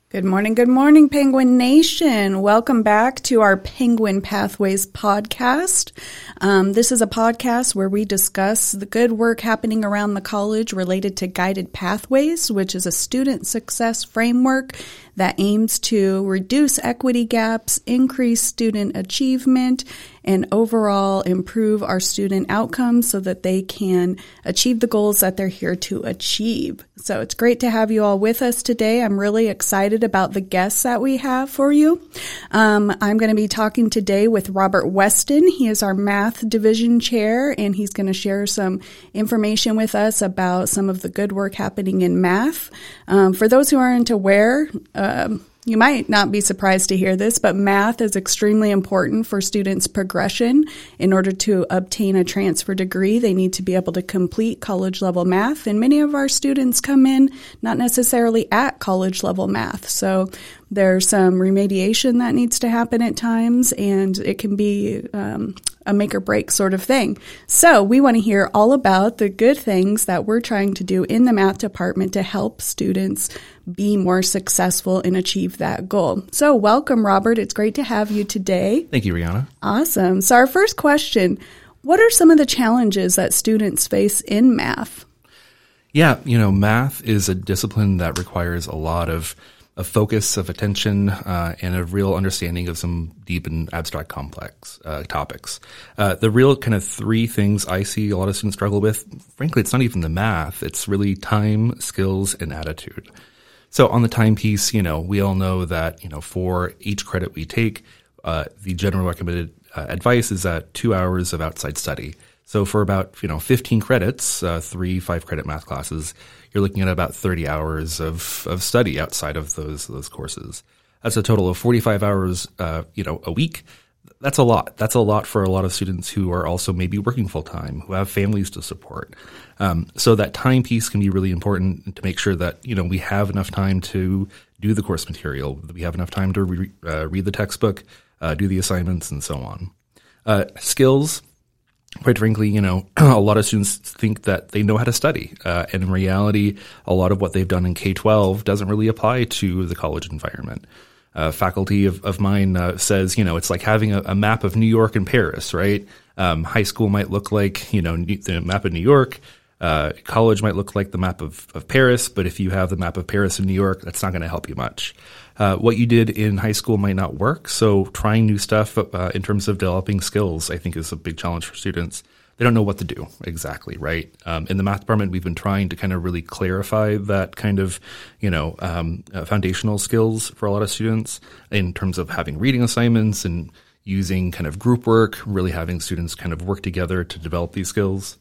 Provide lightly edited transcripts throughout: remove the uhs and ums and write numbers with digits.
Good morning, Penguin Nation. Welcome back to our Penguin Pathways podcast. This is a podcast where we discuss the good work happening around the college related to Guided Pathways, which is a student success framework that aims to reduce equity gaps, increase student achievement, and overall improve our student outcomes so that they can achieve the goals that they're here to achieve. So it's great to have you all with us today. I'm really excited about the guests that we have for you. I'm going to be talking today with Robert Weston. He is our math division chair, and he's going to share some information with us about some of the good work happening in math. For those who aren't aware, you might not be surprised to hear this, but math is extremely important for students' progression. In order to obtain a transfer degree, they need to be able to complete college-level math, and many of our students come in not necessarily at college-level math. So there's some remediation that needs to happen at times, and it can be a make or break sort of thing. So we want to hear all about the good things that we're trying to do in the math department to help students be more successful and achieve that goal. So welcome, Robert. It's great to have you today. Thank you, Rihanna. Awesome. So our first question, what are some of the challenges that students face in math? Yeah, math is a discipline that requires a lot of focus, of attention, and a real understanding of some deep and abstract complex topics. The real kind of three things I see a lot of students struggle with, frankly, it's not even the math. It's really time, skills, and attitude. So on the time piece, we all know that, for each credit we take, the general recommended advice is 2 hours of outside study. So for about, 15 credits, 3 5-credit math classes, you're looking at about 30 hours of study outside of those courses. That's a total of 45 hours, a week. That's a lot. That's a lot for a lot of students who are also maybe working full time, who have families to support. So that time piece can be really important to make sure that, we have enough time to do the course material. We have enough time to read the textbook, do the assignments, and so on. Skills. Quite frankly, a lot of students think that they know how to study. And in reality, a lot of what they've done in K-12 doesn't really apply to the college environment. Faculty of mine says, it's like having a map of New York and Paris, right? High school might look like, the map of New York. College might look like the map of Paris, but if you have the map of Paris and New York, that's not going to help you much. What you did in high school might not work, so trying new stuff in terms of developing skills, I think, is a big challenge for students. They don't know what to do exactly, right? In the math department, we've been trying to kind of really clarify that kind of, foundational skills for a lot of students in terms of having reading assignments and using kind of group work, really having students kind of work together to develop these skills.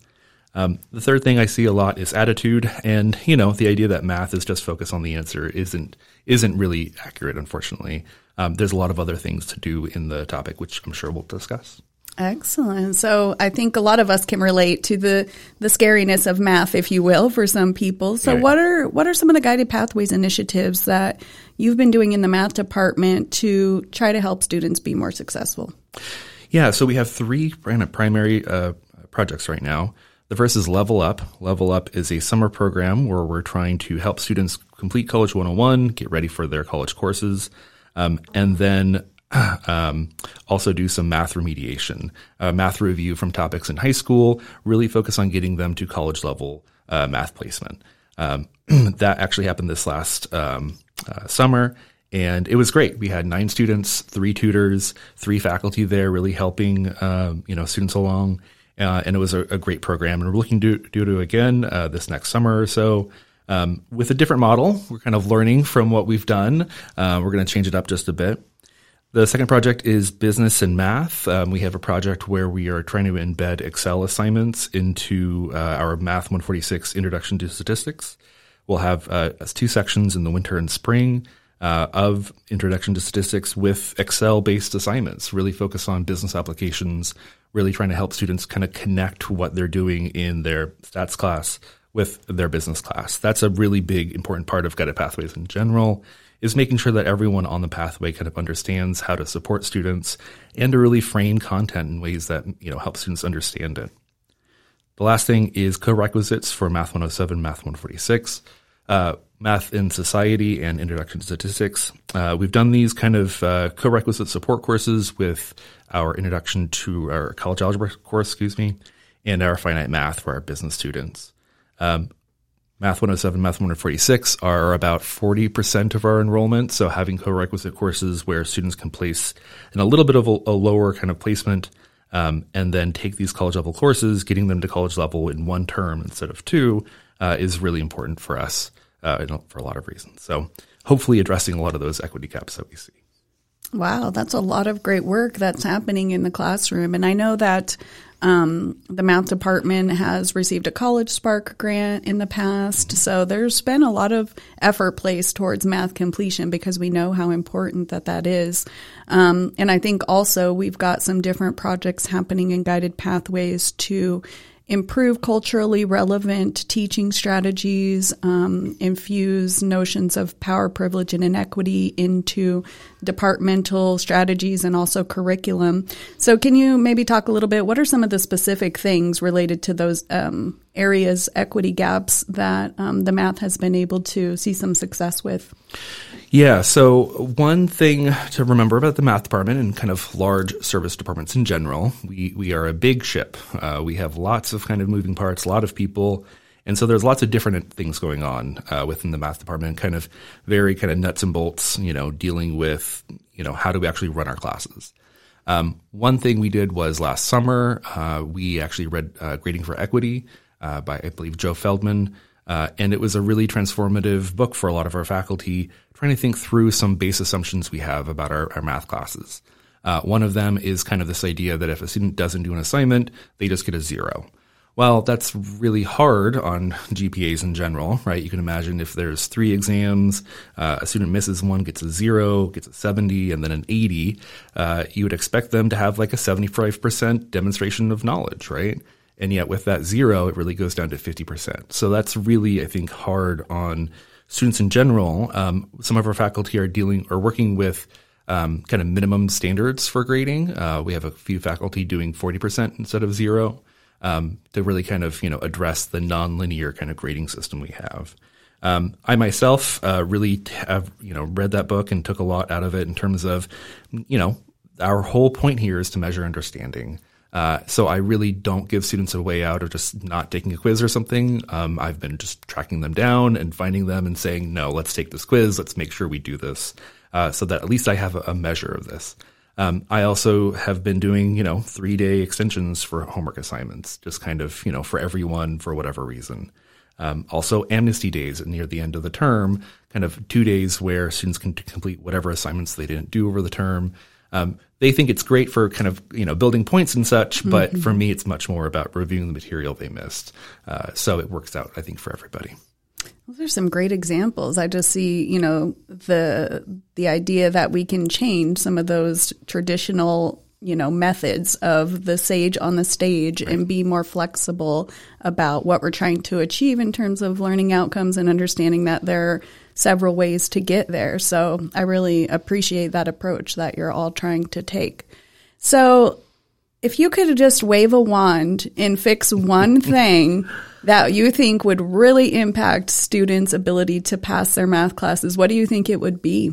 The third thing I see a lot is attitude, and the idea that math is just focused on the answer isn't really accurate, unfortunately. There's a lot of other things to do in the topic, which I'm sure we'll discuss. Excellent. So I think a lot of us can relate to the scariness of math, if you will, for some people. So Right. what are some of the Guided Pathways initiatives that you've been doing in the math department to try to help students be more successful? Yeah, so we have 3 primary projects right now. The first is Level Up. Level Up is a summer program where we're trying to help students complete College 101, get ready for their college courses, and then also do some math remediation, math review from topics in high school, really focus on getting them to college level math placement. That actually happened this last summer, and it was great. We had 9 students, 3 tutors, 3 faculty there really helping students along. And it was a great program, and we're looking to do it again this next summer or so with a different model. We're kind of learning from what we've done. We're going to change it up just a bit. The second project is Business and Math. We have a project where we are trying to embed Excel assignments into our Math 146 Introduction to Statistics. We'll have 2 sections in the winter and spring of Introduction to Statistics with Excel-based assignments, really focus on business applications, really trying to help students kind of connect what they're doing in their stats class with their business class. That's a really big, important part of Guided Pathways in general, is making sure that everyone on the pathway kind of understands how to support students and to really frame content in ways that, help students understand it. The last thing is co-requisites for Math 107, Math 146. Math in Society and Introduction to Statistics. We've done these kind of co-requisite support courses with our Introduction to our College Algebra course, and our Finite Math for our business students. Math 107, Math 146 are about 40% of our enrollment, so having co-requisite courses where students can place in a little bit of a lower kind of placement and then take these college level courses, getting them to college level in one term instead of two is really important for us for a lot of reasons. So hopefully addressing a lot of those equity gaps that we see. Wow, that's a lot of great work that's happening in the classroom. And I know that the math department has received a College Spark grant in the past. So there's been a lot of effort placed towards math completion because we know how important that is. And I think also we've got some different projects happening in Guided Pathways to improve culturally relevant teaching strategies, infuse notions of power, privilege, and inequity into departmental strategies and also curriculum. So can you maybe talk a little bit, what are some of the specific things related to those areas, equity gaps, that the math has been able to see some success with? Yeah, so one thing to remember about the math department and kind of large service departments in general, we are a big ship. We have lots of kind of moving parts, a lot of people, and so there's lots of different things going on within the math department, kind of very kind of nuts and bolts, dealing with, how do we actually run our classes. One thing we did was last summer, we actually read Grading for Equity by, I believe, Joe Feldman. And it was a really transformative book for a lot of our faculty, trying to think through some base assumptions we have about our math classes. One of them is kind of this idea that if a student doesn't do an assignment, they just get a 0. Well, that's really hard on GPAs in general, right? You can imagine if there's 3 exams, a student misses one, gets a 0, gets a 70, and then an 80, you would expect them to have like a 75% demonstration of knowledge, right? And yet with that 0, it really goes down to 50%. So that's really, I think, hard on students in general. Some of our faculty are working with kind of minimum standards for grading. We have a few faculty doing 40% instead of 0 to really kind of, address the nonlinear kind of grading system we have. I myself really have, read that book and took a lot out of it in terms of, our whole point here is to measure understanding. So I really don't give students a way out of just not taking a quiz or something. I've been just tracking them down and finding them and saying, no, let's take this quiz. Let's make sure we do this so that at least I have a measure of this. I also have been doing, 3-day extensions for homework assignments, just kind of, for everyone for whatever reason. Also amnesty days near the end of the term, kind of 2 days where students can complete whatever assignments they didn't do over the term. They think it's great for kind of, building points and such, but for me, it's much more about reviewing the material they missed. So it works out, I think, for everybody. Well, there's some great examples. I just see, the idea that we can change some of those traditional, methods of the sage on the stage and be more flexible about what we're trying to achieve in terms of learning outcomes and understanding that there are several ways to get there. So I really appreciate that approach that you're all trying to take. So if you could just wave a wand and fix one thing that you think would really impact students' ability to pass their math classes, what do you think it would be?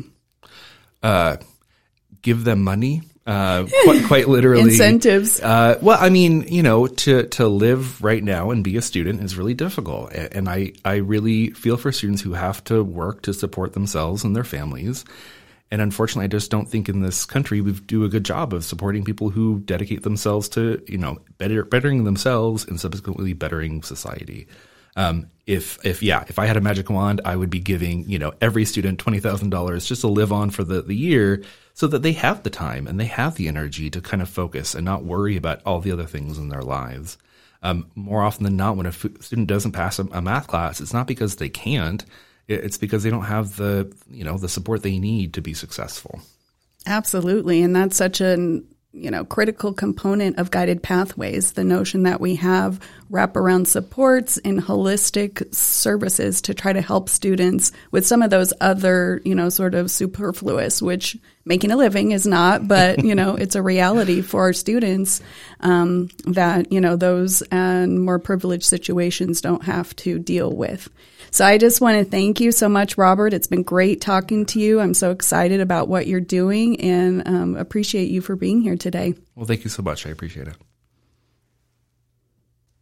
Give them money. Quite literally. Incentives. Well, I mean, to live right now and be a student is really difficult. And I really feel for students who have to work to support themselves and their families. And unfortunately, I just don't think in this country we do a good job of supporting people who dedicate themselves to, bettering themselves and subsequently bettering society. If I had a magic wand, I would be giving, every student $20,000 just to live on for the year so that they have the time and they have the energy to kind of focus and not worry about all the other things in their lives. More often than not, when a student doesn't pass a math class, it's not because they can't. It's because they don't have the support they need to be successful. Absolutely. And that's such an critical component of Guided Pathways, the notion that we have wraparound supports and holistic services to try to help students with some of those other, sort of superfluous, which making a living is not, but, it's a reality for our students that, those and more privileged situations don't have to deal with. So I just want to thank you so much, Robert. It's been great talking to you. I'm so excited about what you're doing and appreciate you for being here today. Well, thank you so much. I appreciate it.